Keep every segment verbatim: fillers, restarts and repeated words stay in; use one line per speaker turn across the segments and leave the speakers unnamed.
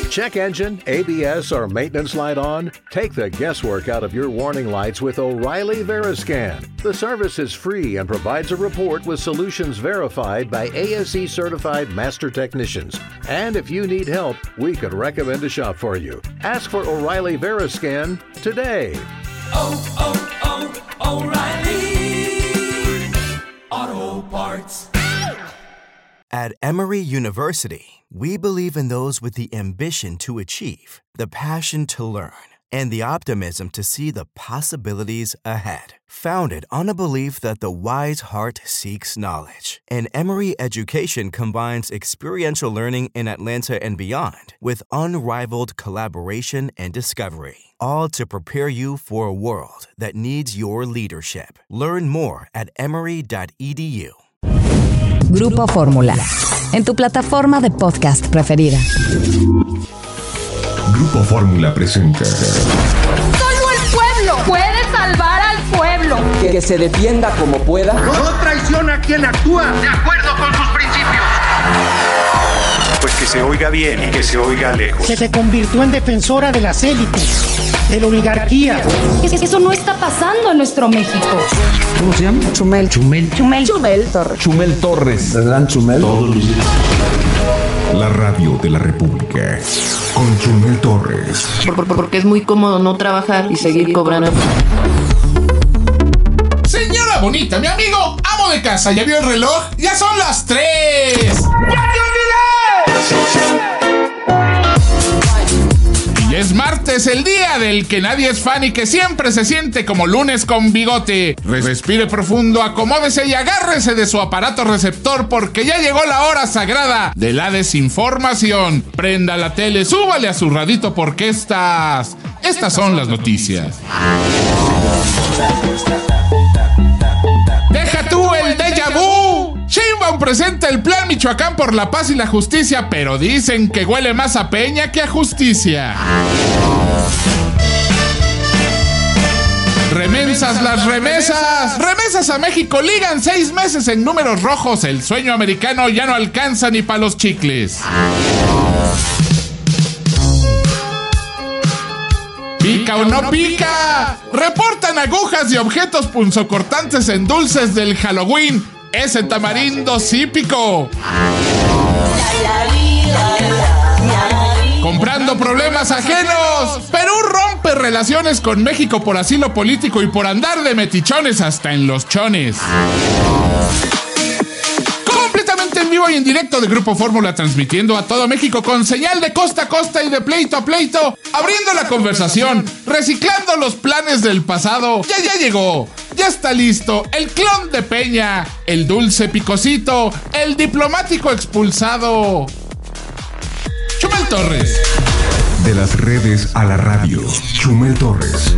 Check engine, A B S, or maintenance light on? Take the guesswork out of your warning lights with O'Reilly Veriscan. The service is free and provides a report with solutions verified by A S E certified master technicians. And if you need help, we could recommend a shop for you. Ask for O'Reilly Veriscan today.
Oh, oh, oh, O'Reilly Auto Parts.
At Emory University, we believe in those with the ambition to achieve, the passion to learn, and the optimism to see the possibilities ahead. Founded on a belief that the wise heart seeks knowledge, and Emory Education combines experiential learning in Atlanta and beyond with unrivaled collaboration and discovery, all to prepare you for a world that needs your leadership. Learn more at emory dot e d u.
Grupo Fórmula, en tu plataforma de podcast preferida.
Grupo Fórmula presenta.
Solo el pueblo puede salvar al pueblo.
Que, que se defienda como pueda.
No traiciona a quien actúa de acuerdo con sus principios.
Pues que se oiga bien y que se oiga lejos.
Se se convirtió en defensora de las élites, de la oligarquía.
Eso no está pasando en nuestro México.
¿Cómo se llama?
Chumel.
Chumel.
Chumel. Chumel
Torres. Chumel Torres. ¿Verdad, Chumel?
Todos los días. La radio de la República. Con Chumel Torres.
Por, por, porque es muy cómodo no trabajar y seguir cobrando.
Señora bonita, mi amigo, amo de casa, ¿ya vio el reloj? ¡Ya son las tres! ¡Ya te olvidé! Y es martes, el día del que nadie es fan y que siempre se siente como lunes con bigote. Respire profundo, acomódese y agárrese de su aparato receptor porque ya llegó la hora sagrada de la desinformación. Prenda la tele, súbale a su radito porque estas... Estas son las noticias. ¡Deja tú el déjà vu! Sheinbaum presenta el Plan Michoacán por la Paz y la Justicia, pero dicen que huele más a peña que a justicia. Remensas las remesas. Remesas a México ligan seis meses en números rojos. El sueño americano ya no alcanza ni para los chicles. ¿Pica o no pica? Reportan agujas y objetos punzocortantes en dulces del Halloween. Ese tamarindo sí picó. Comprando problemas ajenos. Perú rompe relaciones con México por asilo político y por andar de metichones hasta en los chones. Completamente en vivo y en directo de Grupo Fórmula, transmitiendo a todo México con señal de costa a costa y de pleito a pleito, abriendo la conversación, reciclando los planes del pasado. Ya, ya llegó, ya está listo, el clon de Peña, el dulce picosito, el diplomático expulsado. Chumel Torres.
De las redes a la radio, Chumel Torres.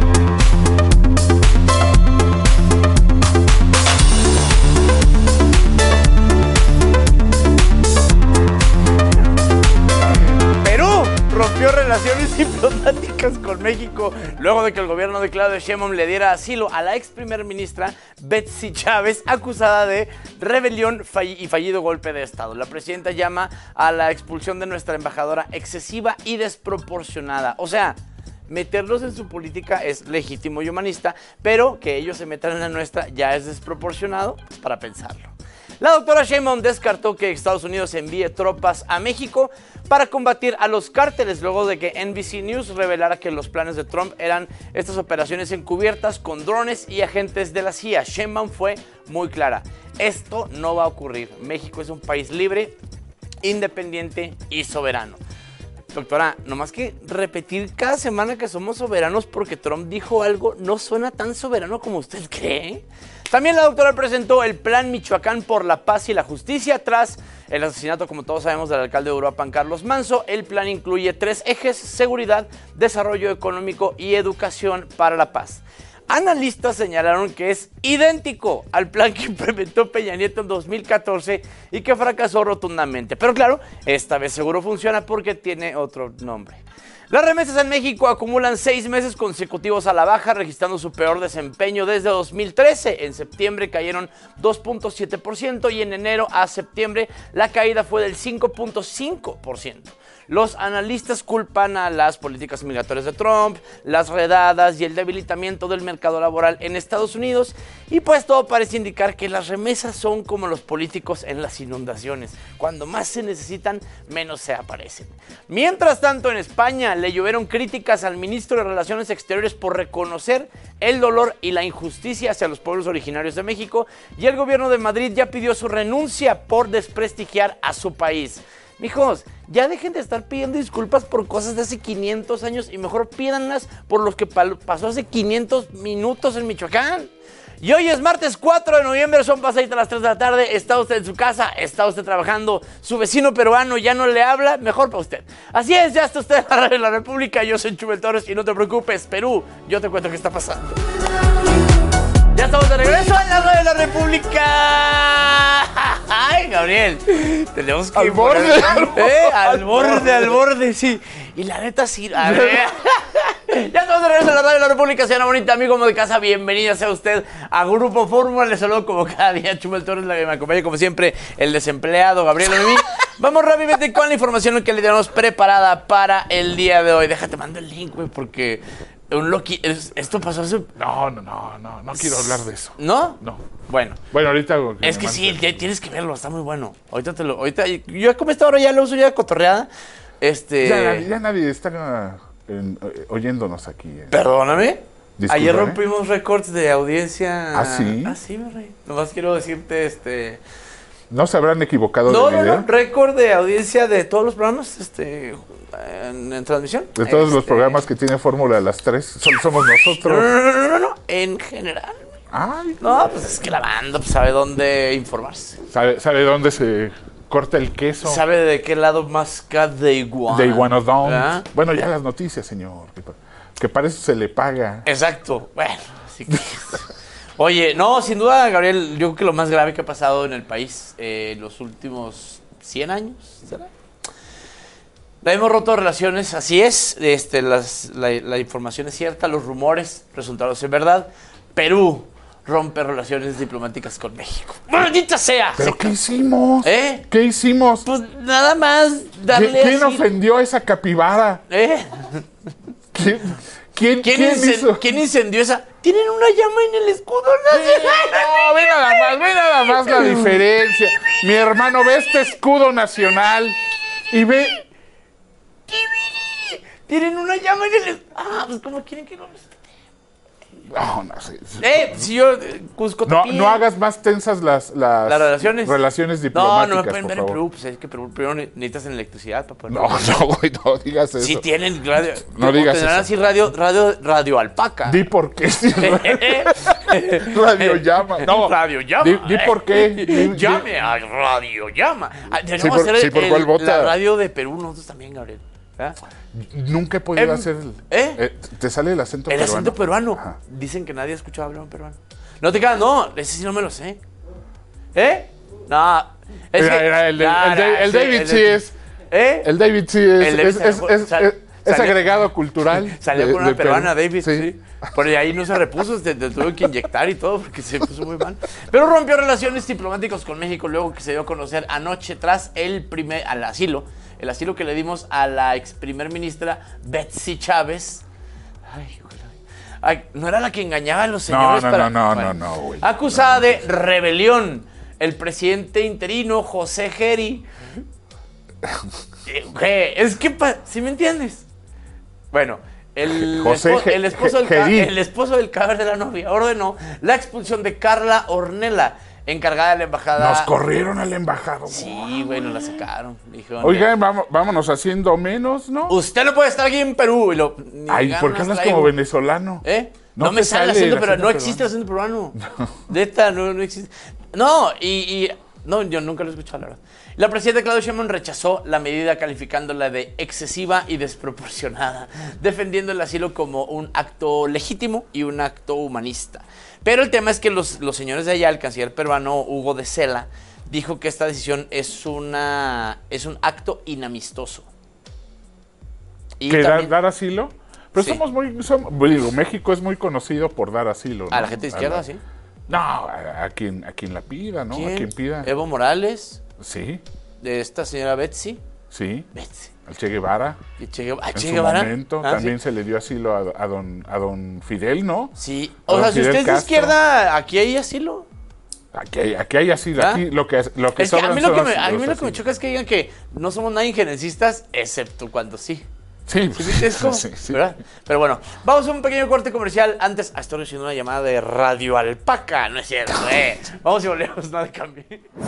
Rompió relaciones diplomáticas con México luego de que el gobierno de Claudia Sheinbaum le diera asilo a la ex primer ministra Betsy Chávez, acusada de rebelión y fallido golpe de estado. La presidenta llama a la expulsión de nuestra embajadora excesiva y desproporcionada. O sea, meterlos en su política es legítimo y humanista, pero que ellos se metan en la nuestra ya es desproporcionado para pensarlo. La doctora Sheinbaum descartó que Estados Unidos envíe tropas a México para combatir a los cárteles luego de que N B C News revelara que los planes de Trump eran estas operaciones encubiertas con drones y agentes de la C I A. Sheinbaum fue muy clara: esto no va a ocurrir. México es un país libre, independiente y soberano. Doctora, nomás que repetir cada semana que somos soberanos porque Trump dijo algo no suena tan soberano como usted cree. También la doctora presentó el Plan Michoacán por la Paz y la Justicia tras el asesinato, como todos sabemos, del alcalde de Uruapan, Carlos Manzo. El plan incluye tres ejes: seguridad, desarrollo económico y educación para la paz. Analistas señalaron que es idéntico al plan que implementó Peña Nieto en dos mil catorce y que fracasó rotundamente. Pero claro, esta vez seguro funciona porque tiene otro nombre. Las remesas en México acumulan seis meses consecutivos a la baja, registrando su peor desempeño desde dos mil trece. En septiembre cayeron dos punto siete por ciento y en enero a septiembre la caída fue del cinco punto cinco por ciento. Los analistas culpan a las políticas migratorias de Trump, las redadas y el debilitamiento del mercado laboral en Estados Unidos, y pues todo parece indicar que las remesas son como los políticos en las inundaciones. Cuando más se necesitan, menos se aparecen. Mientras tanto, en España le llovieron críticas al ministro de Relaciones Exteriores por reconocer el dolor y la injusticia hacia los pueblos originarios de México, y el gobierno de Madrid ya pidió su renuncia por desprestigiar a su país. Mijos, ya dejen de estar pidiendo disculpas por cosas de hace quinientos años y mejor pídanlas por lo que pasó hace quinientos minutos en Michoacán. Y hoy es martes cuatro de noviembre, son pasaditas las tres de la tarde, está usted en su casa, está usted trabajando, su vecino peruano ya no le habla, mejor para usted. Así es, ya está usted en la radio de la República, yo soy Chumel Torres y no te preocupes, Perú, yo te cuento qué está pasando. Ya estamos de regreso en la radio de la República. Ay, Gabriel, tenemos que...
Al borde,
poner,
al borde,
¿eh? al,
al
borde,
borde,
al borde, sí. Y la neta sí, a ver. Ya estamos de regreso en la radio de la República, señora bonita, amigo de casa, bienvenida sea usted a Grupo Fórmula. Les saludo como cada día, Chumel Torres, la que me acompaña como siempre, el desempleado Gabriel Mimi. Vamos rápidamente con la información que le tenemos preparada para el día de hoy. Déjate, mando el link, güey, porque... Un Loki, esto pasó hace...
No, no, no, no, no quiero hablar de eso.
¿No?
No.
Bueno.
Bueno, ahorita...
Que es que sí, ya tienes que verlo, está muy bueno. Ahorita te lo... Ahorita, yo como esta hora ya lo uso ya cotorreada. Este...
Ya, ya nadie está en, eh, oyéndonos aquí. Eh.
Perdóname.
Disculpa,
Ayer
¿eh?
rompimos récords de audiencia.
¿Ah, sí?
Ah, sí, mi rey. Nomás quiero decirte, este...
¿No se habrán equivocado
no,
de
no,
video?
No, récord de audiencia de todos los programas, este... En, en transmisión.
De todos
este...
los programas que tiene Fórmula las tres, solo somos nosotros.
No, no, no, no, no, en general.
Ay,
no, pues es que la banda pues, sabe dónde informarse.
Sabe, sabe dónde se corta el queso.
Sabe de qué lado masca de iguana.
De iguanodón.
¿Ah?
Bueno, ya las noticias, señor. Que, que para eso se le paga.
Exacto. Bueno, así que... Oye, no, sin duda, Gabriel, yo creo que lo más grave que ha pasado en el país en eh, los últimos cien años, ¿será? La hemos roto relaciones, así es, este, las, la, la información es cierta, los rumores resultaron ser verdad. Perú rompe relaciones diplomáticas con México. ¡Maldita sea!
¿Pero qué hicimos?
¿Eh?
¿Qué hicimos?
Pues nada más darle
¿Quién
así...
ofendió a esa capibara?
¿Eh?
¿Quién, quién,
¿Quién,
¿quién,
incen-
hizo?
¿Quién incendió esa? Tienen una llama en el escudo nacional.
No, ve nada más, ve nada más la diferencia. Mi hermano, ve este escudo nacional y ve...
Tienen una llama en el... Ah, pues ¿cómo quieren que no?
No, no sé.
Eh, si yo... Eh, Cusco
No,
Tapía.
no hagas más tensas las, las,
¿Las relaciones?
relaciones
No,
diplomáticas,
no me pueden
por
ver en
favor.
Perú. Pues es que Perú primero necesitas en electricidad para poder...
No, no, güey, no digas eso.
Sí tienen radio...
No digas
tendrán
eso.
así radio, radio, radio alpaca.
Di por qué. Sí, radio llama. No.
Radio llama.
Di, di por qué. Di,
Llame a Radio Llama. Ah,
Sí,
Tenemos
por,
que hacer
sí,
el-
por cuál
el-
vota.
la radio de Perú nosotros también, Gabriel. ¿verdad?
Nunca he podido
Em,
hacer... El,
¿eh?
eh, ¿Te sale el acento
El
peruano?
acento peruano.
Ajá.
Dicen que nadie ha escuchado hablar un peruano. No te creas, no, ese sí no me lo sé. ¿Eh? No. Es
Era-
que-
era el de-
nah,
el de-
nah,
el David sí
de-
es-
¿Eh?
El David sí es,
El David
es, es,
salió-
es,
sal-
es- es
salió-
agregado cultural.
Salió
de-
con una
de Perú.
peruana, David, sí. Por ahí no se repuso, te, te tuve que inyectar y todo porque se puso muy mal. Pero rompió relaciones diplomáticas con México luego que se dio a conocer anoche tras el primer, al asilo, el asilo que le dimos a la ex primer ministra Betsy Chávez. Ay, Ay, no era la que engañaba a los señores
No, no,
para...
no, no,
bueno,
no, no, güey.
acusada de rebelión. El presidente interino, José Geri. Eh, güey, es que, pa- ¿sí me entiendes? Bueno, el,
José
espo-
Ge-
el, esposo del ca-
Geri.
el esposo del cadáver de la novia ordenó la expulsión de Carla Ornella, encargada de la embajada.
Nos corrieron al embajador.
Sí, güey, nos la sacaron. Dijeron,
Oigan, vamos, vámonos haciendo menos, ¿no?
usted no puede estar aquí en Perú. Y lo, ni
Ay,
ganas
¿por qué hablas
traigo.
como venezolano?
¿Eh? No,
No
me
te
sale el
sale
acento
el
peruano. No
acento
existe el acento peruano. Neta, no, no existe. No, y, y... No, yo nunca lo he escuchado, la verdad. La presidenta Claudia Sheinbaum rechazó la medida calificándola de excesiva y desproporcionada, defendiendo el asilo como un acto legítimo y un acto humanista. Pero el tema es que los, los señores de allá, el canciller peruano Hugo de Sela, dijo que esta decisión es, una, es un acto inamistoso. Y
¿Que
también,
dar, dar asilo? Pero
sí.
somos muy... Somos, digo, México es muy conocido por dar asilo, ¿no?
A la gente de izquierda,
la,
sí.
No, a, a, quien, a quien la pida, ¿no?
¿Quién?
A quien pida.
Evo Morales.
Sí.
De esta señora Betsy.
Sí.
Betsy.
Al Che Guevara.
¿Y Che Guevara?
En
Che
su
Guevara?
momento
Ah,
también
¿sí?
se le dio asilo a, a, don, a don Fidel, ¿no?
Sí.
A
O sea,
don
si
Fidel
usted es de
Castro.
izquierda, aquí hay asilo.
Aquí hay, aquí hay asilo.
¿Ah?
Aquí lo que, lo que
Es que a
sobran
mí lo
son
que, me,
los-
a mí
los
lo que me
asilos.
choca es que digan que no somos nada injerencistas, excepto cuando sí.
Sí,
¿Sí viste esto?
sí, sí.
¿Verdad? Pero bueno, vamos a un pequeño corte comercial. Antes, ah, estoy recibiendo una llamada de Radio Alpaca, no es cierto, eh. Vamos y volvemos, nada de cambio.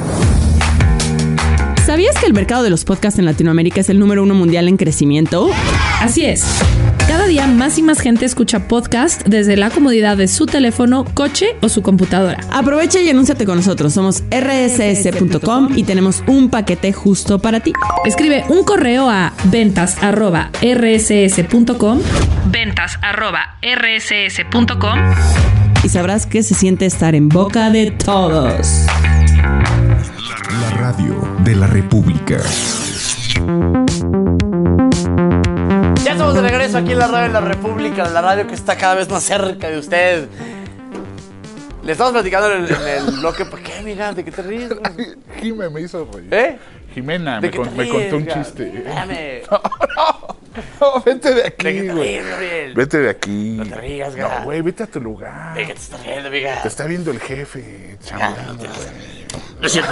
¿Sabías que el mercado de los podcasts en Latinoamérica es el número uno mundial en crecimiento?
Así es. Cada día más y más gente escucha podcast desde la comodidad de su teléfono, coche o su computadora.
Aprovecha y anúnciate con nosotros. Somos erre ese ese punto com y tenemos un paquete justo para ti.
Escribe un correo a ventas arroba erre ese ese punto com, ventas arroba erre ese ese punto com
y sabrás que se siente estar en boca de todos.
La radio de la República.
Ya estamos de regreso aquí en la radio de la República, la radio que está cada vez más cerca de usted. Le estamos platicando en el, en el bloque. ¿Por qué, amiga? ¿De qué te ríes?
Jimena me hizo reír.
¿Eh?
Jimena
¿De
me,
qué
con-
te
me contó un
ríes,
chiste.
Espérame.
No, no, no, vete de aquí,
¿De qué te
güey.
ríes, Gabriel?
Vete de aquí.
No te rías, Gab.
No, güey, vete a tu lugar.
¿De qué te estás riendo, amiga?
Te está viendo el jefe, chambeando, güey.
No es cierto.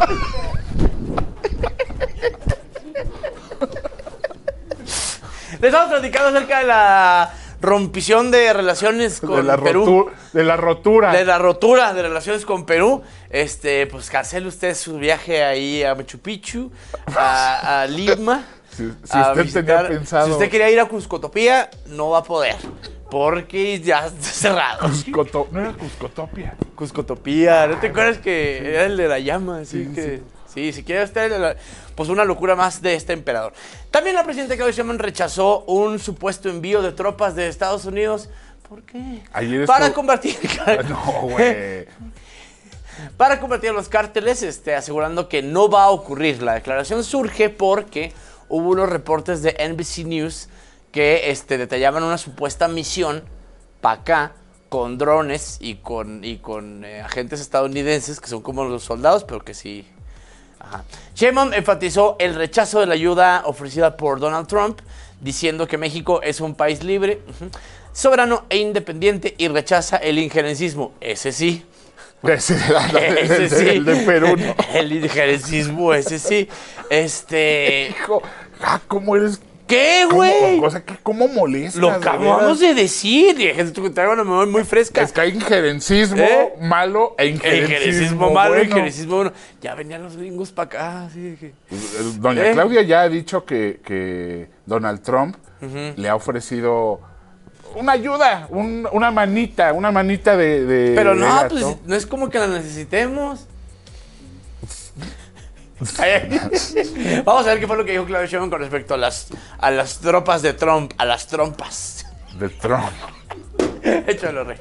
Les estamos platicando acerca de la rompición de relaciones con
de la
Perú.
rotu- de la rotura.
De la rotura de relaciones con Perú. Este, pues cancele usted su viaje ahí a Machu Picchu, a, a Lima.
Si, si
a
usted
visitar-
tenía pensado...
Si usted quería ir a Cuscotopía, no va a poder. Porque ya está cerrado.
Cuscoto- no era Cuscotopia.
Cuscotopía, ¿no te acuerdas que era el de la llama? Así
Sí,
que, sí, si quiere usted, la- pues una locura más de este emperador. También la presidenta Claudia Sheinbaum rechazó un supuesto envío de tropas de Estados Unidos. ¿Por qué?
Ayer
Para
estuvo-
combatir.
No, güey.
Para combatir a los cárteles, este, asegurando que no va a ocurrir. La declaración surge porque hubo unos reportes de N B C News que este, detallaban una supuesta misión para acá con drones y con, y con eh, agentes estadounidenses que son como los soldados, pero que sí. Ajá. Sheinbaum enfatizó el rechazo de la ayuda ofrecida por Donald Trump, diciendo que México es un país libre, uh-huh, soberano e independiente y rechaza el injerencismo. Ese sí.
Ese era el, el-
Ese
el-
sí.
el de Perú, ¿no?
El injerencismo, ese sí. Este.
Hijo, ah, ¿cómo eres?
¿Qué,
¿Cómo-
güey?
O sea, que ¿cómo molestas?
Lo
de
acabamos
veras?
de decir. Y es que traigo una memoria muy fresca.
Es que hay injerencismo
¿Eh?
malo e injerencismo,
Injerencismo malo,
bueno.
injerencismo bueno. Ya venían los gringos para acá. Así de que...
Pues, Doña
¿Eh?
Claudia ya ha dicho que, que Donald Trump
Ujú.
le ha ofrecido una ayuda, un- una manita, una manita de, de-
Pero
de
no,
gato.
pues no es como que la necesitemos. Ay, ay. Vamos a ver qué fue lo que dijo Claudia Sheinbaum con respecto a las, a las tropas de Trump, a las trompas.
De Trump.
Échalo, Rey.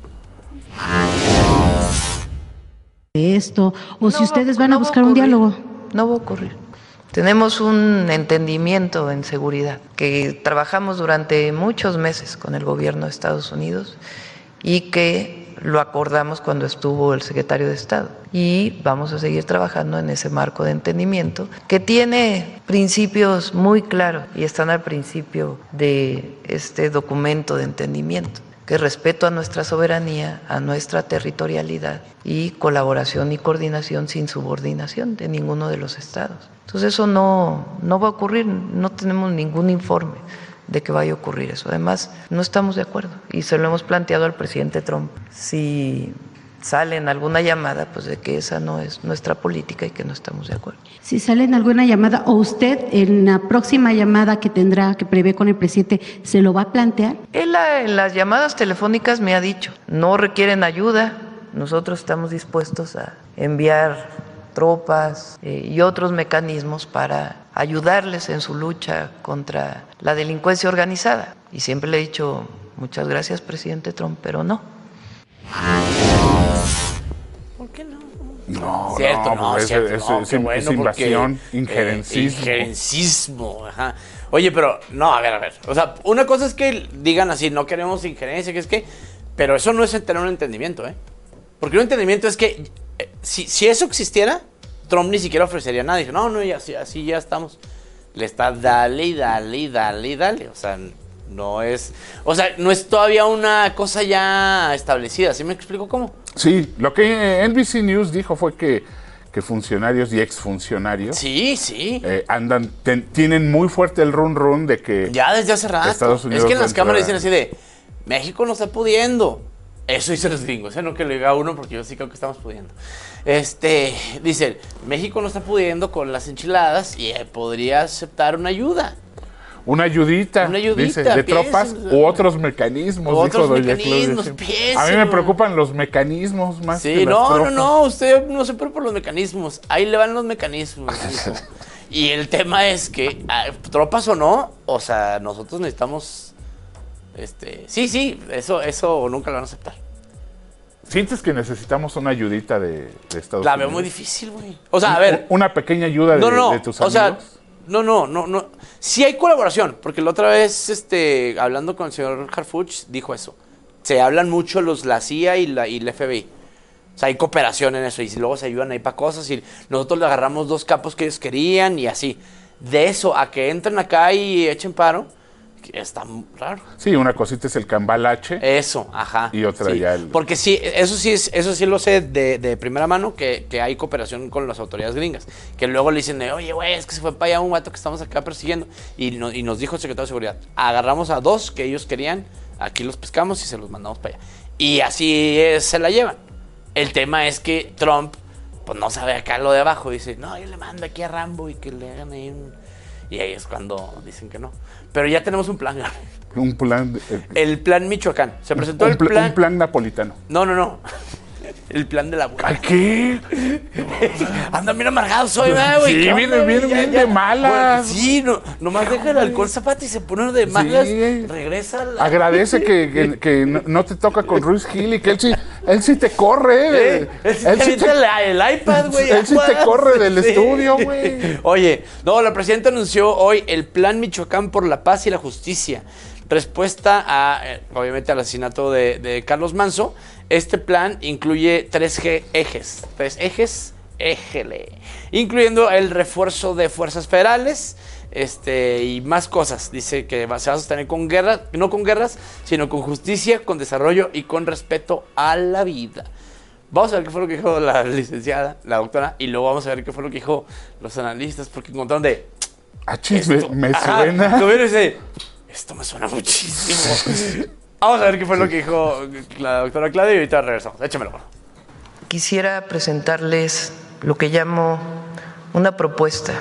Esto, o
No
si
va-
ustedes van a
no va a
buscar un
ocurrir.
diálogo.
No va a ocurrir. Tenemos un entendimiento en seguridad que trabajamos durante muchos meses con el gobierno de Estados Unidos y que lo acordamos cuando estuvo el secretario de Estado. Y vamos a seguir trabajando en ese marco de entendimiento que tiene principios muy claros y están al principio de este documento de entendimiento, que es respeto a nuestra soberanía, a nuestra territorialidad y colaboración y coordinación sin subordinación de ninguno de los estados. Entonces eso no, no va a ocurrir, no tenemos ningún informe de que vaya a ocurrir eso. Además, no estamos de acuerdo y se lo hemos planteado al presidente Trump. Si sale en alguna llamada, pues de que esa no es nuestra política y que no estamos de acuerdo.
Si sale en alguna llamada, o usted en la próxima llamada que tendrá, que prevé con el presidente, ¿se lo va a plantear?
Él ah, en las llamadas telefónicas me ha dicho, no requieren ayuda, nosotros estamos dispuestos a enviar tropas eh, y otros mecanismos para ayudarles en su lucha contra la delincuencia organizada. Y siempre le he dicho, muchas gracias, presidente Trump, pero no.
¿Por qué no?
No,
cierto,
no,
no,
es,
cierto,
es,
no,
es,
qué
es
bueno,
invasión,
porque,
injerencismo.
Eh, injerencismo, ajá. Oye, pero, no, a ver, a ver. O sea, una cosa es que digan así, no queremos injerencia, que es que... Pero eso no es tener un entendimiento, ¿eh? Porque un entendimiento es que eh, si, si eso existiera, Trump ni siquiera ofrecería nada. Dice, no, no, ya, así, así ya estamos. Le está dale y dale y dale y dale. O sea, no es... O sea, no es todavía una cosa ya establecida. ¿Sí me explico cómo?
Sí, lo que N B C News dijo fue que, que funcionarios y exfuncionarios...
Sí, sí.
Eh, andan, ten, tienen muy fuerte el run run de que...
Ya desde hace rato.
Estados Unidos
es que en las
entrar...
cámaras dicen así de... México no está pudiendo. Eso dicen los gringos, ¿eh? No que lo diga uno porque yo sí creo que estamos pudiendo. Este, dicen, México no está pudiendo con las enchiladas y eh, podría aceptar una ayuda.
Una ayudita,
una ayudita
dice, de
piensen,
tropas u otros mecanismos,
otros
dijo doña
mecanismos,
Claudia.
piensen.
A mí me preocupan los mecanismos más
sí,
que las
no,
tropas.
no, no, usted no se preocupe por los mecanismos. Ahí le van los mecanismos, hijo. Y el tema es que, tropas o no, o sea, nosotros necesitamos... Este, sí, sí, eso, eso nunca lo van a aceptar.
¿Sientes que necesitamos una ayudita de, de Estados
La
Unidos?
veo muy difícil, güey. O sea, a ver.
Una pequeña ayuda de,
no, no,
de tus
o
amigos.
Sea, no, no, no, no. Sí hay colaboración, porque la otra vez, este, hablando con el señor Harfuch, dijo eso. Se hablan mucho los, la C I A y la, y la F B I. O sea, hay cooperación en eso y luego se ayudan ahí para cosas y nosotros le agarramos dos capos que ellos querían y así. De eso a que entren acá y echen paro, está raro.
Sí, una cosita es el cambalache.
Eso, ajá.
Y otra
sí.
ya el...
Porque sí, eso sí es, eso sí lo sé de, de primera mano, que, que hay cooperación con las autoridades gringas. Que luego le dicen, de, oye, güey, es que se fue para allá un vato que estamos acá persiguiendo. Y, no, y nos dijo el secretario de Seguridad, agarramos a dos que ellos querían, aquí los pescamos y se los mandamos para allá. Y así es, se la llevan. El tema es que Trump, pues no sabe acá lo de abajo. Dice, no, yo le mando aquí a Rambo y que le hagan ahí un... Y ahí es cuando dicen que no. Pero ya tenemos un plan.
Un plan... De,
eh, el plan Michoacán. Se presentó
un
el
pl
plan...
Un plan napolitano.
No, no, no. El plan de la abuela.
¿Qué?
Anda bien amargado soy, güey.
Sí, viene bien, bien de malas.
Bueno, sí, no, nomás deja el alcohol zapata y se pone de malas. Sí. Regresa. La...
Agradece que, que, que no, no te toca con Ruiz Gil y que él sí, él sí te corre.
Eh, él sí él te sí te, el, el iPad, güey.
Él sí te corre del sí. estudio, güey.
Oye, no, la presidenta anunció hoy el plan Michoacán por la paz y la justicia. Respuesta a, eh, obviamente, al asesinato de, de Carlos Manso. Este plan incluye tres ejes, tres ejes, éjele, incluyendo el refuerzo de fuerzas federales este, y más cosas. Dice que va, se va a sostener con guerras, no con guerras, sino con justicia, con desarrollo y con respeto a la vida. Vamos a ver qué fue lo que dijo la licenciada, la doctora, y luego vamos a ver qué fue lo que dijo los analistas, porque encontraron de...
Ah, me, me
ajá,
suena.
Dice, esto me suena muchísimo. Vamos a ver qué fue sí. lo que dijo la doctora Claudia y ahorita regresamos. Échamelo. Quisiera presentarles lo que llamo una propuesta.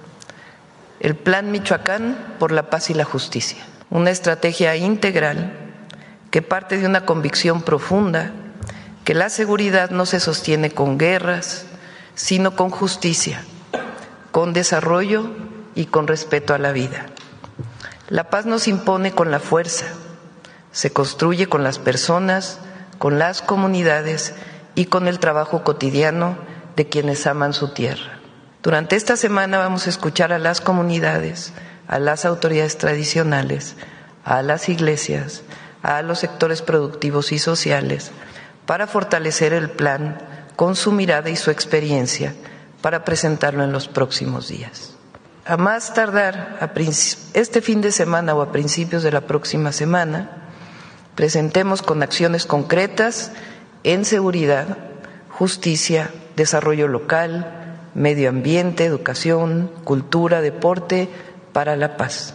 El Plan Michoacán por la Paz y la Justicia. Una estrategia integral que parte de una convicción profunda que la seguridad no se sostiene con guerras, sino con justicia, con desarrollo y con respeto a la vida. La paz no se impone con la fuerza. Se construye con las personas, con las comunidades y con el trabajo cotidiano de quienes aman su tierra. Durante esta semana vamos a escuchar a las comunidades, a las autoridades tradicionales, a las iglesias, a los sectores productivos y sociales, para fortalecer el plan con su mirada y su experiencia, para presentarlo en los próximos días. A más tardar, a este fin de semana o a principios de la próxima semana, presentemos con acciones concretas en seguridad, justicia, desarrollo local, medio ambiente, educación, cultura, deporte, para la paz.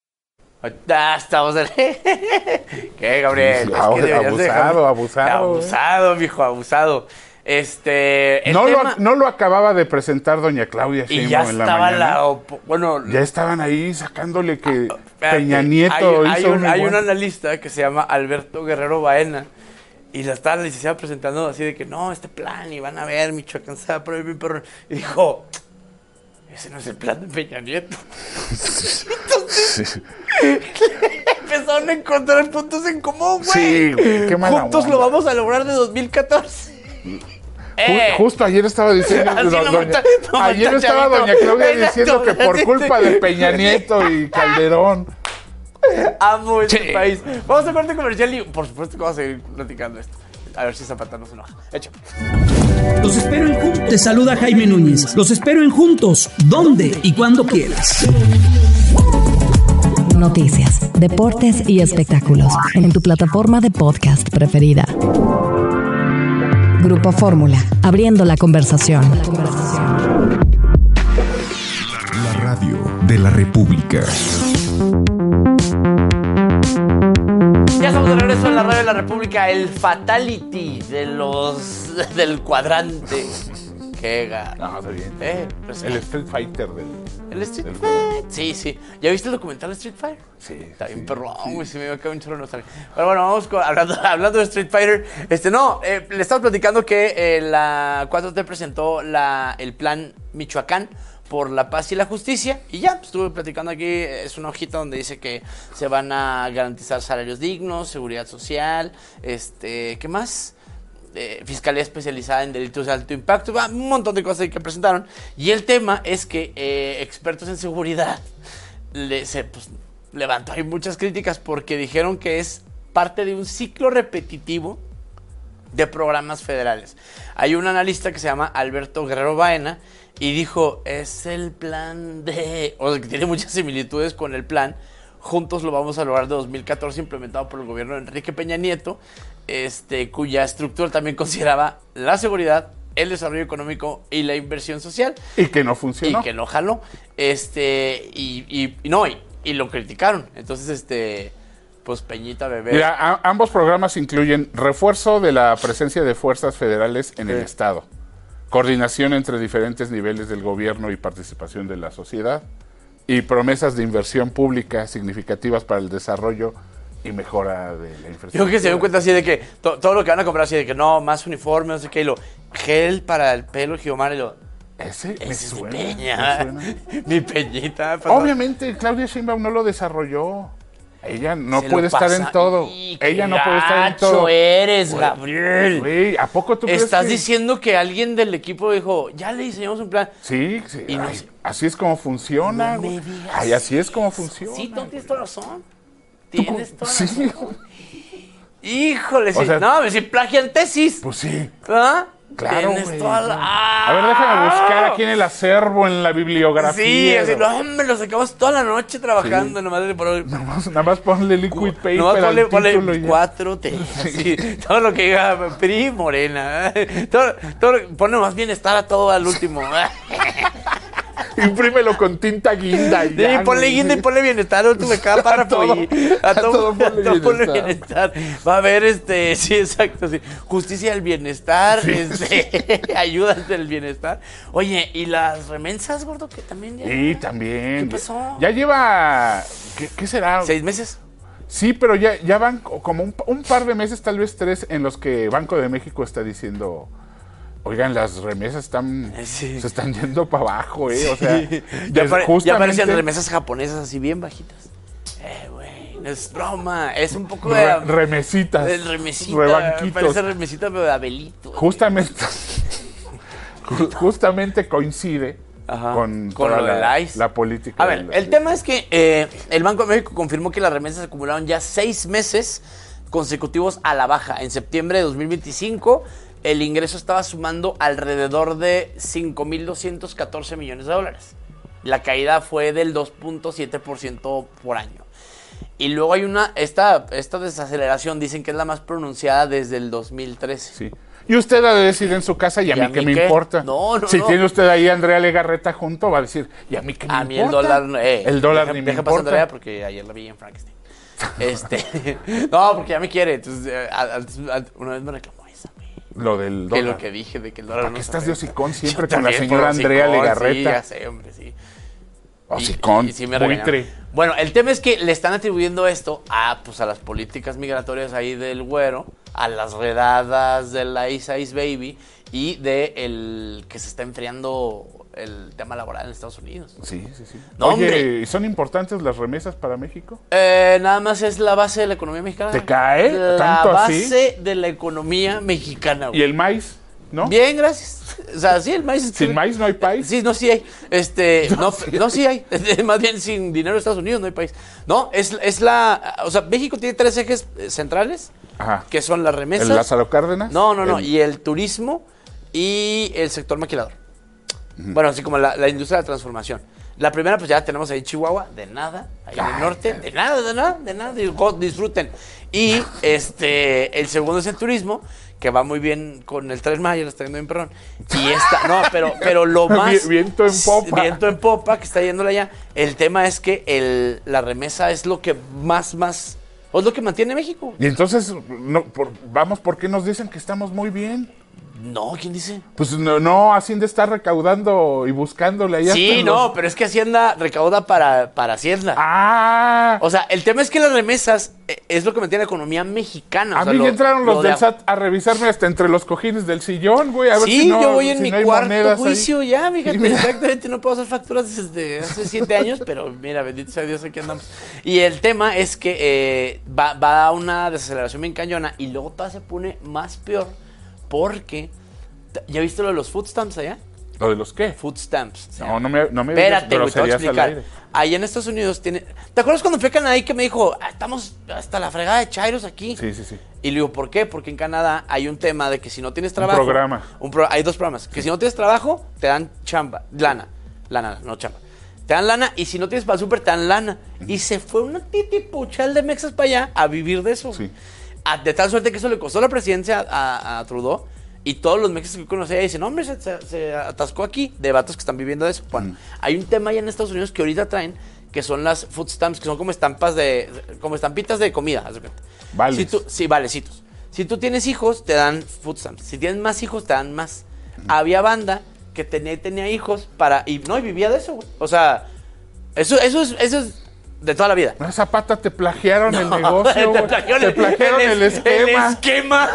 Ah, estamos en... ¿Qué, Gabriel?
Ah, es que abusado,
dejar...
abusado.
Abusado, mijo, abusado. Este, el
no,
tema...
lo, no lo acababa de presentar doña Claudia Sheinbaum
y ya
en la
estaba
mañana.
La op... bueno,
ya estaban ahí sacándole que
ah,
Peña Nieto
hay,
hizo
hay un,
un,
hay un analista que se llama Alberto Guerrero Baena y la estaba la licenciada presentando así de que no, este plan y van a ver, Michoacán se va a prohibir, pero y dijo, ese no es el plan de Peña Nieto. Entonces sí. Empezaron a encontrar puntos en común, güey.
Sí, güey, qué mala
Juntos
onda.
Lo vamos a lograr de dos mil catorce. Eh.
Justo ayer estaba diciendo,
Así
do-
no
doña,
mata- no
ayer
mata,
estaba
chavito.
doña Claudia
Exacto.
diciendo que por culpa de Peña Nieto y Calderón.
Amo este
Sí.
país. Vamos a corte comercial y por supuesto que vamos a seguir platicando esto. A ver si Zapata no se enoja. Hecho.
Los espero en Juntos. Te saluda Jaime Núñez. Los espero en Juntos. ¿Dónde y cuando quieras?
Noticias, deportes y espectáculos en tu plataforma de podcast preferida. Grupo Fórmula, abriendo la conversación.
La radio de la República.
Ya estamos de regreso en la radio de la República. El fatality de los del cuadrante. Qué gana.
No, está bien.
Eh, pues,
El Street Fighter del...
El Street
del-
Fighter. Sí, sí. ¿Ya viste el documental de Street Fighter?
Sí.
Está bien perrón, güey. Se me va a caer un chorro de nostalgia. Pero bueno, vamos con, hablando, hablando de Street Fighter. Este, no, eh, le estamos platicando que eh, la cuatro T presentó la, el plan Michoacán por la paz y la justicia. Y ya, pues, estuve platicando aquí. Es una hojita donde dice que se van a garantizar salarios dignos, seguridad social, este, ¿qué más? Eh, fiscalía especializada en delitos de alto impacto, va, un montón de cosas que presentaron. Y el tema es que eh, expertos en seguridad le, se, pues, levantó ahí muchas críticas porque dijeron que es parte de un ciclo repetitivo de programas federales. Hay un analista que se llama Alberto Guerrero Baena y dijo, es el plan de... O sea, que tiene muchas similitudes con el plan Juntos lo vamos a lograr de dos mil catorce, implementado por el gobierno de Enrique Peña Nieto, este, cuya estructura también consideraba la seguridad, el desarrollo económico y la inversión social.
Y que no funcionó.
Y que no jaló. Este, y, y, y no, y, y lo criticaron. Entonces, este, pues Peñita Bebé.
Mira, a- ambos programas incluyen refuerzo de la presencia de fuerzas federales en el
Sí.
Estado, coordinación entre diferentes niveles del gobierno y participación de la sociedad, y promesas de inversión pública significativas para el desarrollo y mejora de la infraestructura.
Yo creo que se dio cuenta así de que to- todo lo que van a comprar así de que no, más uniforme, no sé qué, y lo gel para el pelo, Giomar, y lo...
Ese, me
Ese es mi
suena,
Peña,
me suena.
mi Peñita. pues,
Obviamente, Claudia Sheinbaum no lo desarrolló. Ella no
Se lo
puede estar
pasa-
en todo.
¡Y, qué
Ella no puede estar en
gacho
todo.
eres,
Güey,
Gabriel!
güey, ¿a poco tú crees
Estás
que-
diciendo que alguien del equipo dijo, ya le diseñamos un plan.
Sí, sí.
Y no
ay,
sé-
así es como funciona.
No me
güey.
digas.
Ay, así es como funciona.
Sí, tú tienes toda razón.
¿Tú
Tienes
cómo?
toda
Sí.
razón. Híjole,
O
sí.
sea-
no, si plagian tesis.
Pues sí.
¿Ah?
Claro,
Tienes
güey,
toda la...
claro.
¡Ah!
A ver, déjame buscar aquí en el acervo, en la bibliografía.
Sí, así,
güey.
no, hombre, lo sacamos toda la noche trabajando,
Sí.
nomás de por hoy.
Nomás, nada más ponle liquid paper
Nomás ponle,
al
ponle
título y ya.
cuatro T, así, todo lo que diga P R I, Morena, todo, todo, lo- ponle más bienestar a todo al último.
Imprímelo con tinta guinda. Y
Sí,
ya,
ponle
güey.
guinda y ponle bienestar al último de cada párrafo
todo,
y a
a
todo,
todo ponle
a todo ponle
bienestar.
bienestar. Va a haber este, sí, exacto, sí. Justicia del bienestar,
Sí.
este, ayudas del bienestar. Oye, ¿y las remensas, gordo, que también ya?
Sí, también.
¿Qué pasó?
Ya lleva. ¿Qué, qué será?
¿Seis meses?
Sí, pero ya, ya van co- como un, un par de meses, tal vez tres, en los que Banco de México está diciendo. Oigan, las remesas están,
Sí.
se están yendo para abajo, ¿eh? O sea,
Sí. ya,
des-
apare- ya
justamente-
aparecen remesas japonesas así bien bajitas. Eh, güey, no es broma, es un poco
Re-
de...
remesitas.
de remesita,
rebanquitos.
parece remesita pero de Abelito.
Justamente, ju- justamente coincide
Ajá,
con,
con
toda
lo del
la,
ICE.
la política.
A
de
ver,
la-
el tema es que eh, el Banco de México confirmó que las remesas acumularon ya seis meses consecutivos a la baja. En septiembre de dos mil veinticinco, el ingreso estaba sumando alrededor de cinco mil doscientos catorce millones de dólares. La caída fue del dos punto siete por ciento por año. Y luego hay una, esta, esta desaceleración dicen que es la más pronunciada desde el dos mil trece.
Sí. Y usted ha de decir en su casa, ¿y a
¿Y
mí
a
qué
mí
me
qué?
importa?
No, no,
Si
no.
tiene usted ahí a Andrea Legarreta junto, va a decir, ¿y a mí qué me
A mí
importa?
el dólar, eh,
el dólar
deja,
ni me
deja pasar
importa.
Andrea porque ayer la vi en Frankenstein. Este, no, porque ya me quiere. Entonces, eh, a- a- a- una vez me reclamó esa, güey.
Lo del
Que
dólar.
lo que dije de que el dólar
¿Para
no
qué
se
estás de
afecta?
hocicón siempre
Yo
con la
también,
señora
por
Andrea
hocicón,
Legarreta?
Sí, ya sé, hombre, sí.
Hocicón,
Y- y- y sí me
buitre.
regañaron. Bueno, el tema es que le están atribuyendo esto a, pues, a las políticas migratorias ahí del güero, a las redadas de la Ice Ice Baby y de el que se está enfriando el tema laboral en Estados Unidos.
Sí, sí, sí.
No,
Oye,
hombre.
¿y son importantes las remesas para México?
Eh, nada más es la base de la economía mexicana.
¿Te cae?
La
¿Tanto así?
base de la economía mexicana, güey.
¿Y el maíz? ¿no?
Bien, gracias. O sea, sí, el maíz...
Sin maíz no hay país.
Sí, no, sí hay. Este, no,
No,
no,
sí
no, sí hay. Más bien, sin dinero de Estados Unidos no hay país. No, es, es la... O sea, México tiene tres ejes centrales,
Ajá.
que son las remesas...
¿El Lázaro Cárdenas?
No, no, no.
El...
Y el turismo y el sector maquilador. Uh-huh. Bueno, así como la, la industria de la transformación. La primera, pues ya tenemos ahí Chihuahua, de nada. Ahí en el norte, de nada, de nada, de nada. Disfruten. Y este, el segundo es el turismo, que va muy bien con el Tren Maya, lo está yendo bien, perdón. Y esta, no, pero, pero lo más...
Viento en popa.
Viento en popa, que está yéndole allá. El tema es que el, la remesa es lo que más, más... Es lo que mantiene México.
Y entonces, no, por, vamos, ¿por qué nos dicen que estamos muy bien?
No, ¿quién dice?
Pues no, no Hacienda está recaudando y buscándole allá.
Sí, no, los... pero es que Hacienda recauda para, para Hacienda.
Ah.
O sea, el tema es que las remesas es lo que mantiene la economía mexicana.
A
o sea,
mí
lo,
ya entraron los
lo
del
de...
S A T a revisarme hasta entre los cojines del sillón, güey. A ver
sí,
si no,
yo voy en
si
mi
no
cuarto juicio
ahí.
ya, fíjate, exactamente, no puedo hacer facturas desde hace siete años, pero mira, bendito sea Dios, aquí andamos. Y el tema es que eh, va, va a una desaceleración bien cañona y luego todo se pone más peor porque... ¿Ya viste lo de los food stamps allá?
¿Lo de los qué?
Food stamps.
No, no me, no me
Espérate, güey, te voy a
groserías al
explicar.
aire.
Ahí en Estados Unidos tiene... ¿Te acuerdas cuando fui a Canadá y que me dijo, ah, estamos hasta la fregada de chairos aquí?
Sí, sí, sí.
Y le digo, ¿por qué? Porque en Canadá hay un tema de que si no tienes trabajo...
Un programa.
Un pro, hay dos programas. Que si no tienes trabajo, te dan chamba, lana. Lana, no chamba. Te dan lana y si no tienes para el súper, te dan lana. Y se fue una titipuchal de mexas para allá a vivir de eso.
Sí.
A, de tal suerte que eso le costó la presidencia a, a, a Trudeau. Y todos los mexicanos que conocía dicen, hombre, se, se, se atascó aquí de vatos que están viviendo de eso. Bueno, mm. hay un tema allá en Estados Unidos que ahorita traen, que son las food stamps, que son como estampas de, como estampitas de comida.
Vale.
Si tú, sí, valecitos. Si tú tienes hijos, te dan food stamps. Si tienes más hijos, te dan más. Mm. Había banda que tenía, tenía hijos para, y no, y vivía de eso, güey. O sea, eso, eso es, eso es de toda la vida.
No, Zapata, te plagiaron no, el negocio,
te, plagiaron
te plagiaron el, el, el esquema.
El esquema.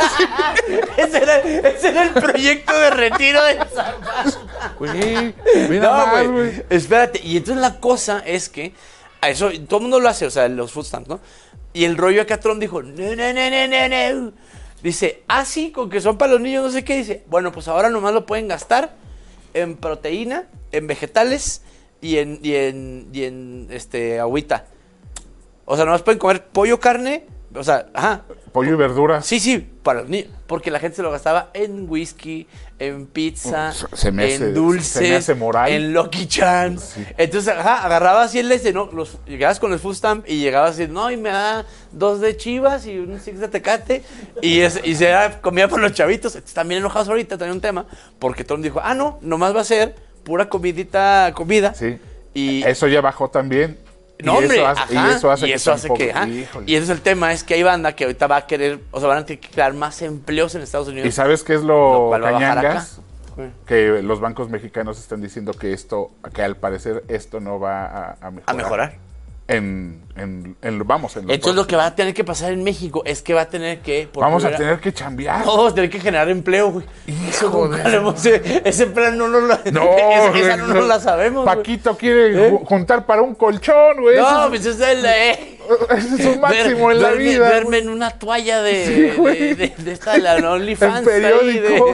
ese, era, ese era el proyecto de retiro de Zapata.
Güey, mira
no,
más,
güey. Espérate, y entonces la cosa es que, a eso, todo el mundo lo hace, o sea, los food stamps, ¿no? Y el rollo acá Trump dijo, no, no, no, no, no, no. Dice, ah, sí, con que son para los niños, no sé qué. Dice, bueno, pues ahora nomás lo pueden gastar en proteína, en vegetales y en, y en, y en este, agüita. O sea, nomás pueden comer pollo, carne, o sea, ajá.
Pollo y verduras.
Sí, sí, para los niños. Porque la gente se lo gastaba en whisky, en pizza,
se me
en
hace,
dulces,
se me hace moral.
en Lucky Charms. Sí. Entonces, ajá, agarrabas así el este, ¿no? Los, llegabas con el food stamp y llegabas así, no, y me da dos de Chivas y un six de Tecate. Y, es, y se da comida para los chavitos. Están bien enojados ahorita, también un tema. Porque Trump dijo, ah, no, nomás va a ser pura comidita, comida.
Sí.
Y
eso ya bajó también.
No,
y
hombre,
eso hace,
ajá,
y eso hace
y
que,
eso hace que ajá, y ese es el tema, es que hay banda que ahorita va a querer, o sea, van a tener que crear más empleos en Estados Unidos.
¿Y sabes qué es lo,
lo
cañangas? Que los bancos mexicanos están diciendo que esto, que al parecer esto no va a, a mejorar.
A mejorar.
En, en, en, vamos, en los
Entonces lo que va a tener que pasar en México es que va a tener que...
Vamos a tener que chambear.
No, vamos a tener que generar empleo, güey. Eso nunca lo hemos... Ese plan no nos lo...
No,
esa, esa no, no nos la sabemos,
Paquito güey. quiere ¿Eh? juntar para un colchón, güey.
No, pues eso es el... Eh.
Ese es un máximo
Ver,
en la
duerme,
vida.
Duerme en una toalla de...
Sí,
de, de, de esta, de la OnlyFans.
El periódico.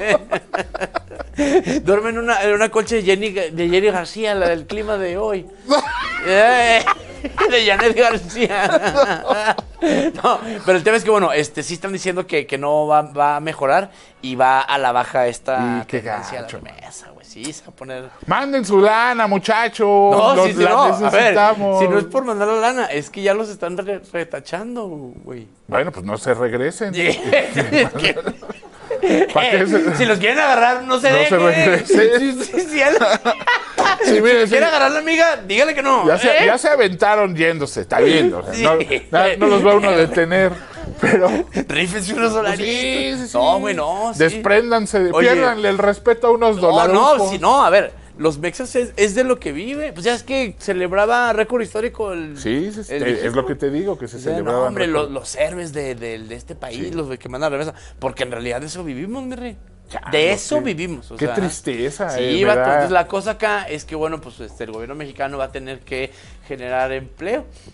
De, duerme en una, en una colcha de Jenny, de Jenny García, la del clima de hoy. eh, de Janet García. No, pero el tema es que, bueno, este sí están diciendo que, que no va, va a mejorar y va a la baja esta
qué
tendencia
gacho.
a la mesa, güey. Sí, se va a poner...
Manden su lana, muchachos.
No,
los,
sí, sí,
la
no.
necesitamos.
A ver, si no es por mandar la lana, es que ya los están re retachando, güey.
Bueno, pues no se regresen.
Es que...
Eh,
se... Si los quieren agarrar, no se
no
dejen.
Se regresen.
Sí, sí, sí, él...
sí, mire,
si
sí.
quiere agarrar la amiga, dígale que no.
Ya se,
¿eh?
ya se aventaron yéndose, está bien. O sea,
sí.
no, no, no los va uno a detener. Pero.
Rífense unos dolaritos.
Sí, sí, sí.
No, güey, no. Sí.
Despréndanse, Oye, piérdanle el respeto a unos
no,
dólares.
No, no, si no, a ver. Los mexas es, es de lo que vive. Pues ya es que celebraba récord histórico el.
Sí, sí, sí
el
es lo que te digo, que se
o sea,
celebraba.
No, hombre, los, los héroes de, de, de este país, sí. Los que mandan remesa. Porque en realidad de eso vivimos, mi rey. Ya, de eso sí. vivimos. O
Qué
sea,
tristeza.
Sí,
eh,
vato, entonces la cosa acá es que, bueno, pues este, el gobierno mexicano va a tener que generar empleo.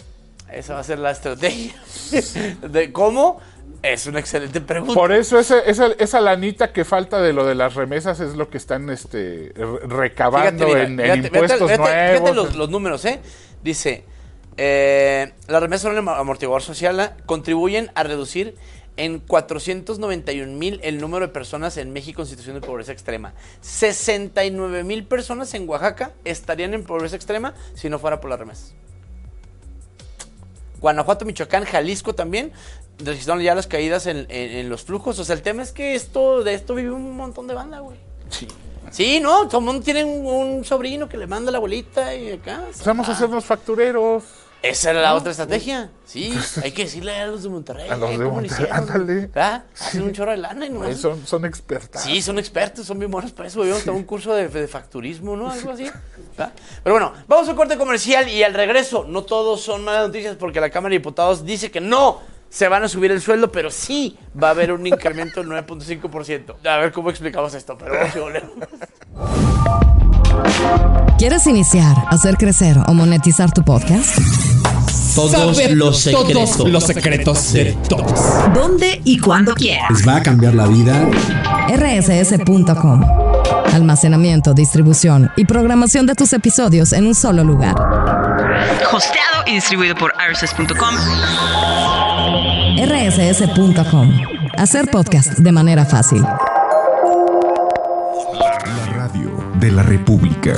Esa va a ser la estrategia. ¿De cómo? Es una excelente pregunta.
Por eso ese, esa, esa lanita que falta de lo de las remesas es lo que están este, recabando fíjate, mira, en, en fíjate, impuestos
fíjate,
nuevos.
Fíjate los, los números, ¿eh? Dice, eh, las remesas son el amortiguador social, ¿eh? Contribuyen a reducir en cuatrocientos noventa y un mil el número de personas en México en situación de pobreza extrema. sesenta y nueve mil personas en Oaxaca estarían en pobreza extrema si no fuera por las remesas. Guanajuato, Michoacán, Jalisco también registraron ya las caídas en, en, en los flujos. O sea, el tema es que esto de esto vive un montón de banda, güey.
Sí.
Sí, ¿no? Todo el mundo tiene un, un sobrino que le manda a la abuelita y acá.
Pues vamos ah. a hacernos factureros.
Esa era la ¿no? otra estrategia. Sí, hay que decirle a los de Monterrey.
A los de Monterrey, ándale.
¿Ah? Hacen un chorro de lana y no
pues son, son expertas.
Sí, son expertos, son bien buenos para eso. Vamos a un curso de, de facturismo, ¿no? Algo así. ¿Ah? Pero bueno, vamos a un corte comercial y al regreso, no todos son malas noticias porque la Cámara de Diputados dice que no se van a subir el sueldo, pero sí va a haber un incremento del nueve punto cinco por ciento. A ver cómo explicamos esto, pero vamos a volver.
¿Quieres iniciar, hacer crecer o monetizar tu podcast?
Todos
Saber
los secretos.
Todos los secretos de todos.
¿Dónde y cuándo quieras?
Les va a cambiar la vida.
R S S punto com. Almacenamiento, distribución y programación de tus episodios en un solo lugar.
Hosteado y distribuido por R S S punto com.
R S S punto com. Hacer podcast de manera fácil.
La radio de la República.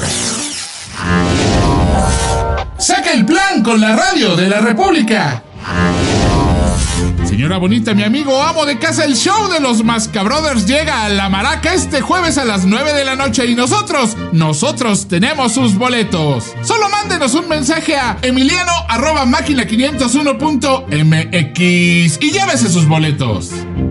¡Saca el plan con la radio de la República! Señora bonita, mi amigo amo de casa, el show de los Mascabrothers llega a La Maraca este jueves a las nueve de la noche y nosotros, nosotros tenemos sus boletos. Solo mándenos un mensaje a emiliano arroba máquina quinientos uno punto m x y llévese sus boletos.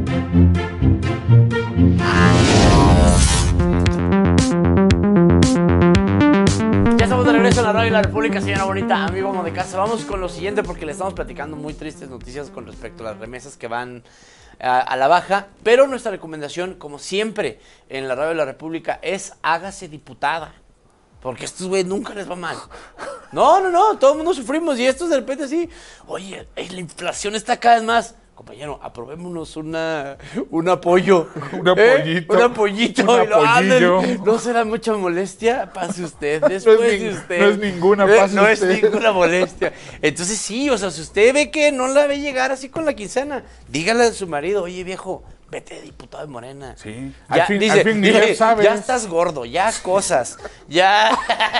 De regreso a la radio de la República, señora bonita, amigo amo de casa. Vamos con lo siguiente porque le estamos platicando muy tristes noticias con respecto a las remesas que van a, a la baja. Pero nuestra recomendación, como siempre en la radio de la República, es hágase diputada. Porque a estos güeyes nunca les va mal. No, no, no, todo el mundo sufrimos y estos de repente así, oye, la inflación está cada vez más. Compañero, aprobémonos una, un apoyo.
Un apoyito.
¿Eh? Un apoyito.
Un
y lo
apoyillo.
anden. No será mucha molestia. Pase usted después
no es
de
ni,
usted.
No es ninguna,
¿Eh?
pase
No
usted.
es ninguna molestia. Entonces sí, o sea, si usted ve que no la ve llegar así con la quincena, dígale a su marido, oye viejo, vete de diputado de Morena.
Sí.
Ya,
al fin,
dice,
al fin
dice,
ya sabes.
Ya estás gordo, ya cosas, ya...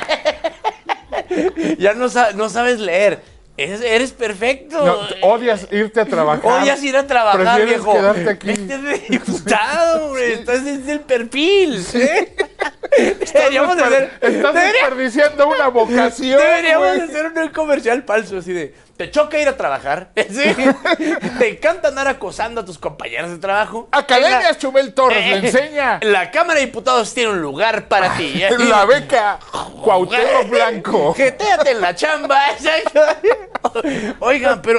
ya no, sa no sabes leer. Eres, eres perfecto.
No, odias irte a trabajar.
Odias ir a trabajar,
Prefieres
viejo.
quedarte aquí.
Vete de diputado, hombre. Estás desde el perfil. ¿eh? Deberíamos
estás
hacer.
Estás
debería,
desperdiciando una vocación.
Deberíamos
güey.
hacer un comercial falso así de. ¿Te choca ir a trabajar? ¿Sí? ¿Te encanta andar acosando a tus compañeros de trabajo?
Academias la, Chumel Torres eh, le enseña.
La Cámara de Diputados tiene un lugar para ti. ¿eh?
La beca Cuauhtémoc Blanco.
Jetéate en la chamba. Oigan, pero,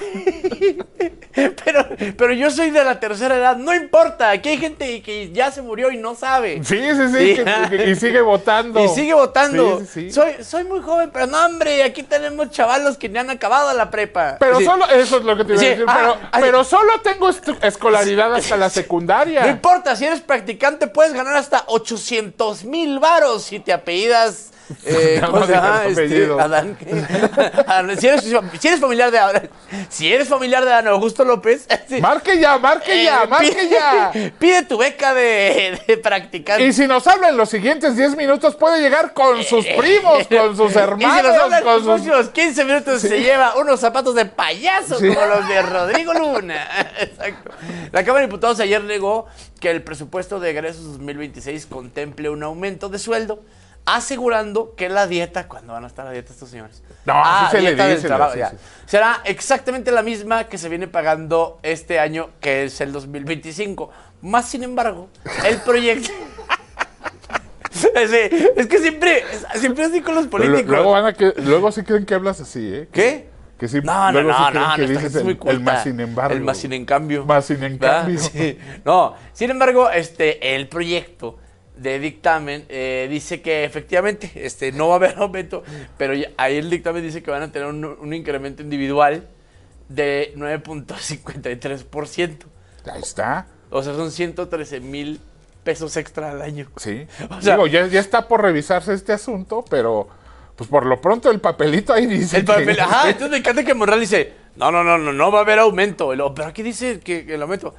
pero pero yo soy de la tercera edad. No importa. Aquí hay gente que ya se murió y no sabe.
Sí, sí, sí. sí. Que, que, y sigue votando.
Y sigue votando.
Sí, sí, sí.
Soy, soy muy joven, pero no, hombre. Aquí tenemos chavalos que ya han acabado la prepa.
Pero
sí.
solo, eso es lo que te iba
sí.
a decir,
ah,
pero,
ah,
pero solo tengo escolaridad hasta la secundaria.
No importa, si eres practicante puedes ganar hasta ochocientos mil varos si te apellidas Eh,
no,
¿Cómo se llama?
no,
Este, Adán. si, eres, si eres familiar de Adán, si eres familiar de Adán Augusto López, sí.
marque ya, marque eh, ya, marque
pide,
ya.
Pide tu beca de, de practicante.
Y si nos habla en los siguientes diez minutos, puede llegar con sus primos, con sus hermanos.
Y si nos habla en los
sus...
próximos quince minutos, sí. se lleva unos zapatos de payaso, sí. como los de Rodrigo Luna. Exacto. La Cámara de Diputados ayer negó que el presupuesto de egresos dos mil veintiséis contemple un aumento de sueldo, asegurando que la dieta, ¿cuándo van a estar a dieta estos señores?
No,
ah,
así se le dice.
Trabajo,
sí,
ya.
sí.
Será exactamente la misma que se viene pagando este año, que es el dos mil veinticinco. Más sin embargo, el proyecto... sí, es que siempre, siempre así con los políticos.
Luego, van a que, luego sí creen que hablas así, ¿eh?
¿Qué?
Que sí,
no, no, no, no,
que
no,
dices
es muy
el,
culta.
el más sin embargo.
El más sin en cambio.
Más sin en cambio.
Sí. No, sin embargo, este, el proyecto de dictamen eh, dice que efectivamente este, no va a haber aumento, pero ya, ahí el dictamen dice que van a tener un, un incremento individual de nueve punto cincuenta y tres por ciento.
Ahí está.
O sea, son ciento trece mil pesos extra al año.
Sí.
O sea,
Digo, ya, ya está por revisarse este asunto, pero pues por lo pronto el papelito ahí dice.
El papel, que... Ajá, entonces me encanta que Monreal dice, no, no, no, no, no va a haber aumento. Lo, pero aquí dice que, que el aumento.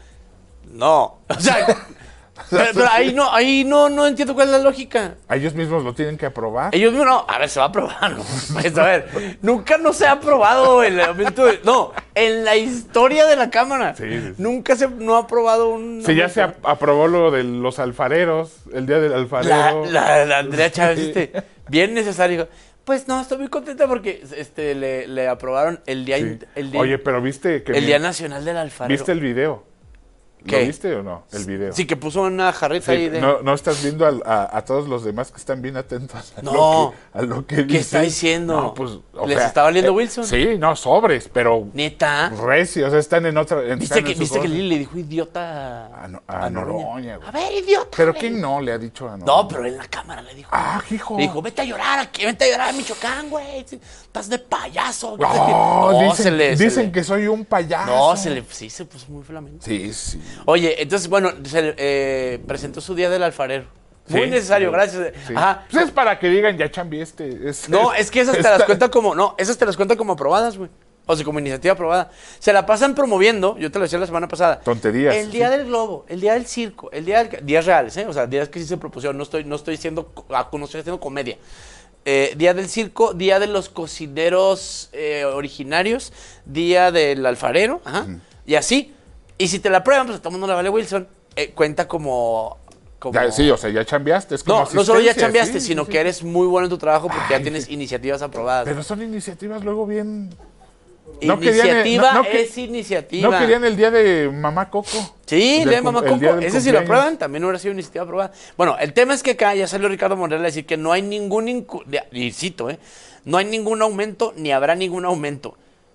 No. O sea, pero, pero ahí no, ahí no, no entiendo cuál es la lógica.
Ellos mismos lo tienen que aprobar.
Ellos mismos no, a ver, se va a aprobar, ¿no? Pues, a ver, nunca no se ha aprobado el aumento de, no, en la historia de la Cámara. Sí, sí, sí. Nunca se no ha aprobado un.
Sí, ya se a, aprobó lo de los alfareros, el día del alfarero.
La, la, la Andrea Chávez, este, bien necesario. Pues no, estoy muy contenta porque este le, le aprobaron el día,
sí.
el día.
Oye, pero viste que
el Día Nacional del Alfarero.
¿Viste el video?
¿Qué?
¿Lo viste o no? El video.
Sí, que puso una jarrita
sí,
ahí de...
No, no estás viendo a, a, a todos los demás que están bien atentos a,
no,
lo, que, a lo que
¿qué
dicen.
está diciendo?
No, pues, o
¿Les
sea,
está valiendo
eh,
Wilson?
Sí, no, sobres, pero...
¿Neta?
Reci, o sea, están en otra... En,
¿Viste que,
en
¿viste que Lili le dijo idiota
a, no, a, a Noroña?
Güey. A ver, idiota.
¿Pero quién no le ha dicho a Noroña?
No, pero en la Cámara le dijo.
Ah, hijo.
Le dijo, vete a llorar aquí, vete a llorar a Michoacán, güey. Estás de payaso.
No,
no
dicen,
se le,
dicen
se le...
que soy un payaso.
No, se le, sí, se puso muy flamenco.
Sí, sí.
Oye, entonces, bueno, se le, eh, presentó su Día del Alfarero. Muy sí, necesario, sí, gracias.
Sí.
Ajá.
Pues es para que digan, ya chambi este. Es,
no, es que esas te las cuenta como, no, esas te las cuenta como aprobadas, güey. O sea, como iniciativa aprobada. Se la pasan promoviendo, yo te lo decía la semana pasada.
Tonterías.
El Día
sí.
del Globo, el Día del Circo, el Día del... Días reales, ¿eh? O sea, días que sí se propusieron, no estoy, no estoy haciendo, no estoy haciendo comedia. Eh, día del Circo, Día de los Cocineros eh, Originarios, Día del Alfarero, ajá, mm. y así. Y si te la prueban, pues a todo el mundo la vale Wilson, eh, cuenta como... Como...
Ya, sí, o sea, ya chambeaste. Es como
no, no solo ya chambeaste,
sí,
sino
sí,
que eres muy bueno en tu trabajo porque
Ay,
ya tienes
sí.
iniciativas aprobadas.
Pero son iniciativas luego bien...
Iniciativa
no, no, no,
es iniciativa.
¿No querían el día de Mamá Coco?
Sí, el día de Mamá Coco. Ese si lo aprueban, también hubiera sido iniciativa aprobada. Bueno, el tema es que acá ya salió Ricardo Monreal a decir que no hay ningún... Incu... Y cito, ¿eh? No hay ningún aumento, ni habrá ningún aumento.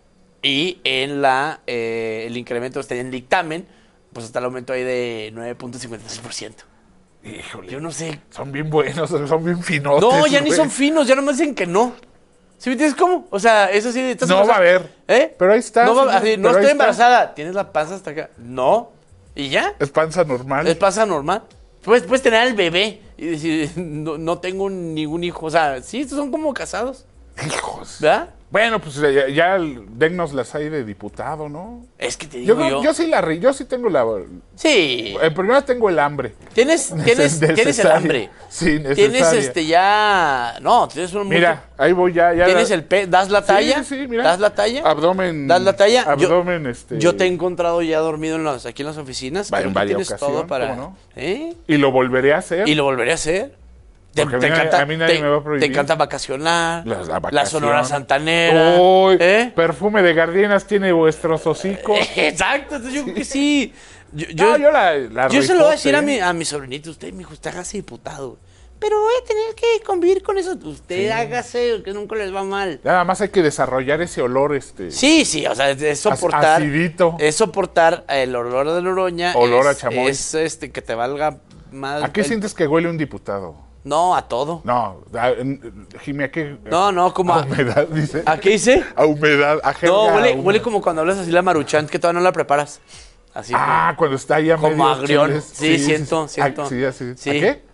Y en la eh, el incremento está en el dictamen, pues está el aumento ahí de nueve punto cincuenta y seis por ciento.
Híjole.
Yo no sé.
Son bien buenos, son bien finotes.
No, ya
güey.
ni son finos, ya nomás dicen que no. ¿Sí me entiendes cómo? O sea, eso sí...
¿estás no va a haber.
¿Eh?
Pero ahí está.
No, va, así, no estoy embarazada.
Está.
¿Tienes la panza hasta acá? No. ¿Y ya?
Es panza normal.
Es panza normal. Puedes, puedes tener al bebé y decir, no, no tengo ningún hijo. O sea, sí, estos son como casados.
Hijos.
¿Verdad?
Bueno, pues ya, ya dennos las hay de diputado, ¿no?
Es que te digo
yo.
Yo,
yo sí la yo sí tengo la...
Sí.
En primera tengo el hambre.
Tienes, tienes, tienes el hambre.
Sí, necesaria.
Tienes este ya... No, tienes un...
Mira, mucho... ahí voy ya. ya
tienes
la...
el pe... ¿Das la talla?
Sí, sí, mira.
¿Das la talla?
Abdomen.
¿Das la talla?
Abdomen,
yo,
este...
Yo te he encontrado ya dormido en las, aquí en las oficinas.
Va, en varias
tienes
ocasiones,
todo para...
¿no?
¿Eh?
Y lo volveré a hacer.
Y lo volveré a hacer. Te, te,
a mí,
encanta,
a mí nadie
te,
me va a prohibir.
Te encanta vacacionar.
La, la,
la Sonora Santanera.
Uy,
¿eh?
Perfume de gardienas tiene vuestros hocicos.
Exacto, entonces yo creo que sí. Yo,
no,
yo,
yo, la, la
yo se lo voy a decir a mi, a mi sobrinito. Usted, mijo, usted hágase diputado. Pero voy a tener que convivir con eso. Usted sí. hágase, que nunca les va mal.
Nada más hay que desarrollar ese olor. este
Sí, sí, o sea, es soportar.
Acidito.
Es soportar el olor de Noroña.
Olor
es,
a chamoy.
Es este, que te valga más.
¿A qué el... sientes que huele un diputado?
No, a todo.
No, Jimmy, ¿a qué?
No, no, como
a... a humedad, dice.
¿A qué dice?
A humedad, a jerga.
No, huele,
a
huele como cuando hablas así la Maruchan, que todavía no la preparas. Así.
Ah, como, cuando está ya
como agrión. Sí, sí, siento,
sí,
siento.
Sí, así.
Sí.
¿A qué?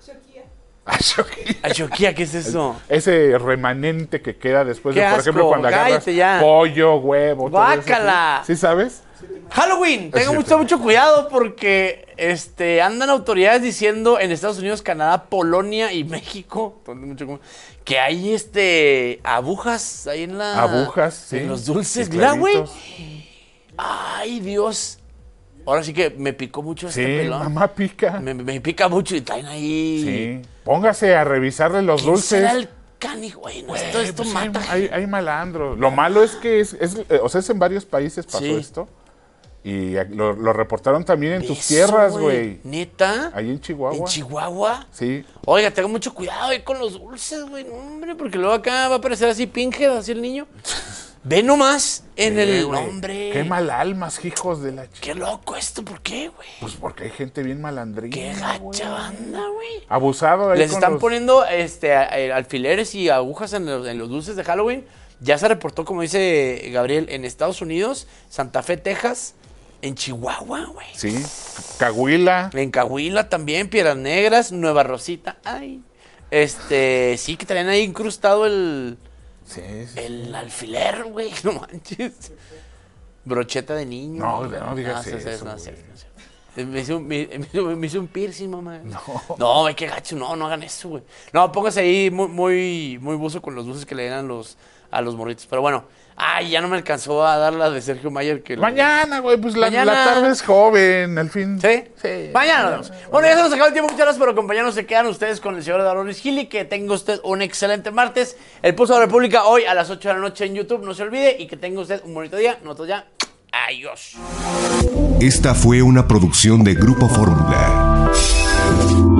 A choquía.
A choquía, ¿qué es eso?
Ese remanente que queda después de, por
asco,
ejemplo, cuando agarras
ya.
pollo, huevo,
¡Guácala!
¿Sí sabes?
Halloween, tengan mucho, mucho cuidado porque este, andan autoridades diciendo en Estados Unidos, Canadá, Polonia y México que hay este agujas ahí en la...
Agujas, sí.
En los dulces. Mira, güey. Ay, Dios. Ahora sí que me picó mucho este
sí,
pelón.
Mamá pica.
Me, me pica mucho y traen ahí...
Sí. Póngase a revisarle los
¿Quién
dulces.
será el canijo? Güey, no, esto, esto
pues
mata.
Hay, hay, hay malandros. Lo malo es que es, es, eh, o sea, es en varios países pasó sí. esto. Y lo, lo reportaron también en tus Eso, tierras, güey.
¿Neta?
Ahí en Chihuahua.
¿En Chihuahua?
Sí.
Oiga, tengo mucho cuidado ahí con los dulces, güey. No, hombre, porque luego acá va a aparecer así Pinhead, así el niño. Ve nomás en
Sí,
el
güey.
nombre.
Qué mal almas, hijos de la chica.
Qué loco esto, ¿por qué, güey?
Pues porque hay gente bien malandrina.
Qué gacha banda, güey.
Abusado ahí
Les
con
están
los-
poniendo este, a- a- alfileres y agujas en los, en los dulces de Halloween. Ya se reportó, como dice Gabriel, en Estados Unidos, Santa Fe, Texas, en Chihuahua, güey.
Sí, Cahuila.
En Cahuila también, Piedras Negras, Nueva Rosita. Ay. Este, sí, que traían ahí incrustado el...
Sí, sí.
El alfiler, güey, no manches. Brocheta de niño.
No, no digas
sí, sí,
eso,
no, es
güey.
cierto, no es cierto. Me hizo, me, me hizo- me hizo un piercing, mamá.
No.
No, güey, qué gacho. No, no hagan eso, güey. No, póngase ahí muy, muy, muy buzo con los dulces que le dan los, a los morritos. Pero bueno, ay, ya no me alcanzó a dar la de Sergio Mayer. Que
Mañana, güey, pues la,
Mañana.
la tarde es joven, al fin.
¿Sí?
Sí.
Mañana nos vemos. Bueno, ya se nos acabó el tiempo. Muchas gracias por acompañarnos. Se quedan ustedes con el señor Darolis Gili. Que tenga usted un excelente martes. El Pulso de la República hoy a las ocho de la noche en YouTube. No se olvide. Y que tenga usted un bonito día. Nosotros ya. Adiós.
Esta fue una producción de Grupo Fórmula.